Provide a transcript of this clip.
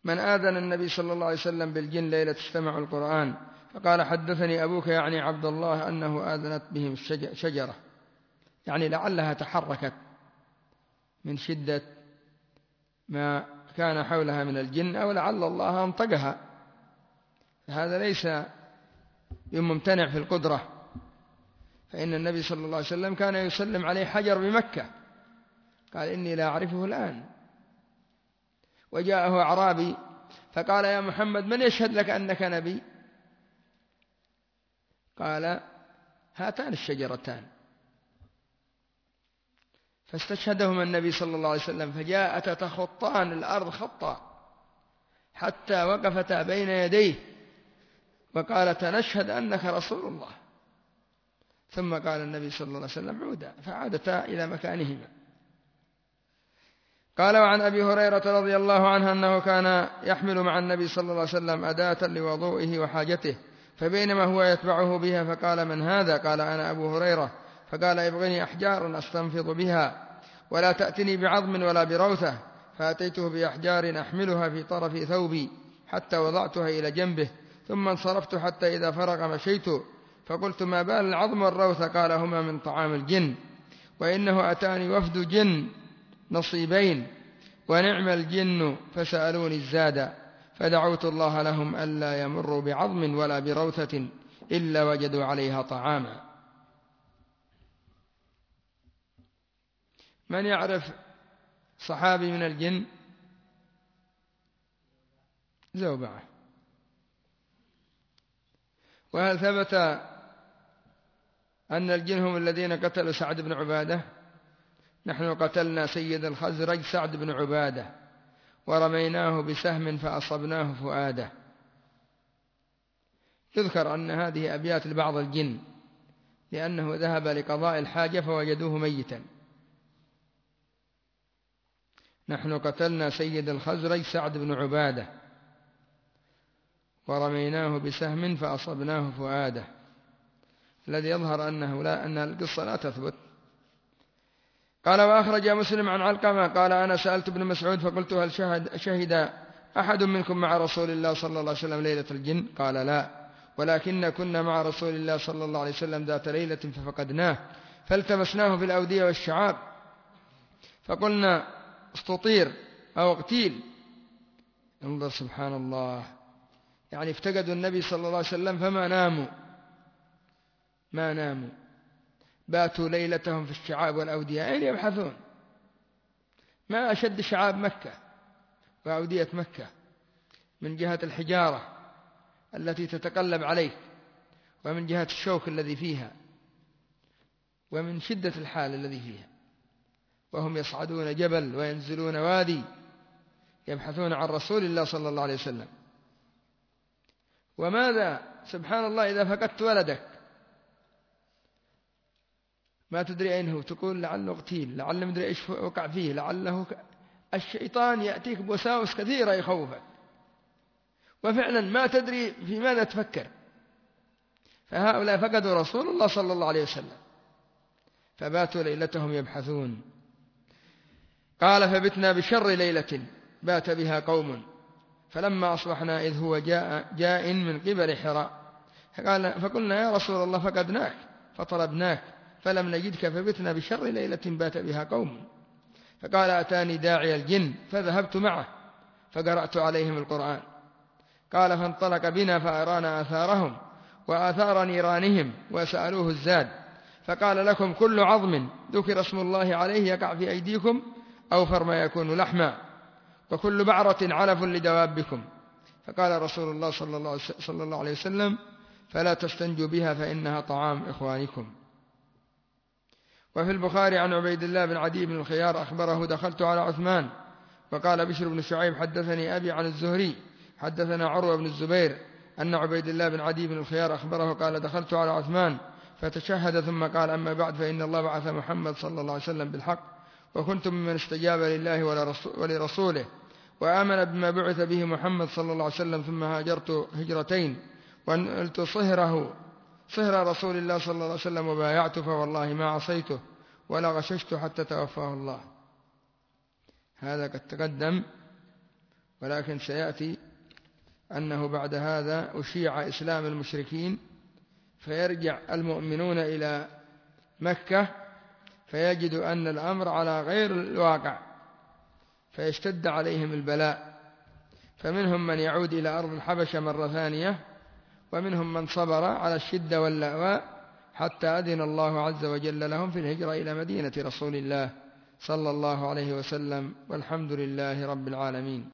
من آذن النبي صلى الله عليه وسلم بالجن ليلة استمعوا القرآن، فقال حدثني أبوك يعني عبد الله أنه آذنت بهم شجرة، يعني لعلها تحركت من شدة ما كان حولها من الجن، أو لعل الله أنطقها، هذا ليس بممتنع في القدرة، فإن النبي صلى الله عليه وسلم كان يسلم عليه حجر بمكة، قال إني لا أعرفه الآن. وجاءه أعرابي فقال يا محمد من يشهد لك أنك نبي؟ قال هاتان الشجرتان، فاستشهدهما النبي صلى الله عليه وسلم، فجاءت تخطان الأرض خطا حتى وقفتا بين يديه وقالتا نشهد أنك رسول الله. ثم قال النبي صلى الله عليه وسلم عودا، فعادتا إلى مكانهما. قال وعن أبي هريرة رضي الله عنه أنه كان يحمل مع النبي صلى الله عليه وسلم أداة لوضوئه وحاجته، فبينما هو يتبعه بها فقال من هذا؟ قال أنا أبو هريرة. فقال ابغني أحجار أستنفض بها ولا تأتني بعظم ولا بروثة، فأتيته بأحجار أحملها في طرف ثوبي حتى وضعتها إلى جنبه، ثم انصرفت حتى إذا فرغ مشيت، فقلت ما بال العظم والروثة؟ قال هما من طعام الجن، وإنه أتاني وفد جن نصيبين ونعم الجن فسألوني الزاد، فدعوت الله لهم ألا يمروا بعظم ولا بروثة إلا وجدوا عليها طعاما. من يعرف صحابي من الجن؟ زوبعة. وهل ثبت أن الجن هم الذين قتلوا سعد بن عبادة؟ نحن قتلنا سيد الخزرج سعد بن عبادة ورميناه بسهم فأصبناه فؤاده. يذكر أن هذه أبيات لبعض الجن لأنه ذهب لقضاء الحاجة فوجدوه ميتا. نحن قتلنا سيد الخزرج سعد بن عبادة ورميناه بسهم فأصبناه فؤاده. الذي يظهر أن القصة لا تثبت. قال وأخرج مسلم عن علقمة قال أنا سألت ابن مسعود فقلت هل شهد أحد منكم مع رسول الله صلى الله عليه وسلم ليلة الجن؟ قال لا، ولكن كنا مع رسول الله صلى الله عليه وسلم ذات ليلة ففقدناه، فالتمسناه في الأودية والشعاب فقلنا استطير أو اغتيل. انظر سبحان الله، يعني افتقدوا النبي صلى الله عليه وسلم فما ناموا، باتوا ليلتهم في الشعاب والأودية. أين يبحثون؟ ما أشد شعاب مكة وأودية مكة من جهة الحجارة التي تتقلب عليه، ومن جهة الشوك الذي فيها، ومن شدة الحال الذي فيها، وهم يصعدون جبل وينزلون وادي يبحثون عن رسول الله صلى الله عليه وسلم. وماذا سبحان الله إذا فقدت ولدك ما تدري أين هو، تقول لعله اغتيل، لعله مدري إيش وقع فيه، لعله الشيطان يأتيك بوساوس كثيرة يخوفك، وفعلا ما تدري في ماذا تفكر. فهؤلاء فقدوا رسول الله صلى الله عليه وسلم فباتوا ليلتهم يبحثون. قال فبتنا بشر ليلة بات بها قوم، فلما أصبحنا إذ هو جاء من قبل حراء، فقلنا يا رسول الله فقدناك فطلبناك فلم نجدك، فبتنا بشر ليلة بات بها قوم. فقال أتاني داعي الجن فذهبت معه فقرأت عليهم القرآن. قال فانطلق بنا فأرانا آثارهم وآثار نيرانهم وسألوه الزاد، فقال لكم كل عظم ذكر اسم الله عليه يقع في أيديكم أوفر ما يكون لحما، وكل بعرة علف لدوابكم. فقال رسول الله صلى الله عليه وسلم فلا تستنجوا بها فإنها طعام إخوانكم. وفي البخاري عن عبيد الله بن عدي بن الخيار أخبره دخلت على عثمان، وقال بشر بن شعيب حدثني أبي عن الزهري حدثنا عروة بن الزبير أن عبيد الله بن عدي بن الخيار أخبره قال دخلت على عثمان فتشهد ثم قال أما بعد فإن الله بعث محمد صلى الله عليه وسلم بالحق، وكنت ممن استجاب لله ولرسوله وآمن بما بعث به محمد صلى الله عليه وسلم، ثم هاجرت هجرتين ونلت صهر رسول الله صلى الله عليه وسلم وبايعت، فوالله ما عصيته ولا غششت حتى توفاه الله. هذا قد تقدم ولكن سيأتي أنه بعد هذا أشيع إسلام المشركين، فيرجع المؤمنون إلى مكة فيجد أن الأمر على غير الواقع، فيشتد عليهم البلاء، فمنهم من يعود إلى أرض الحبشة مرة ثانية، ومنهم من صبر على الشدة واللأواء حتى أذن الله عز وجل لهم في الهجرة إلى مدينة رسول الله صلى الله عليه وسلم، والحمد لله رب العالمين.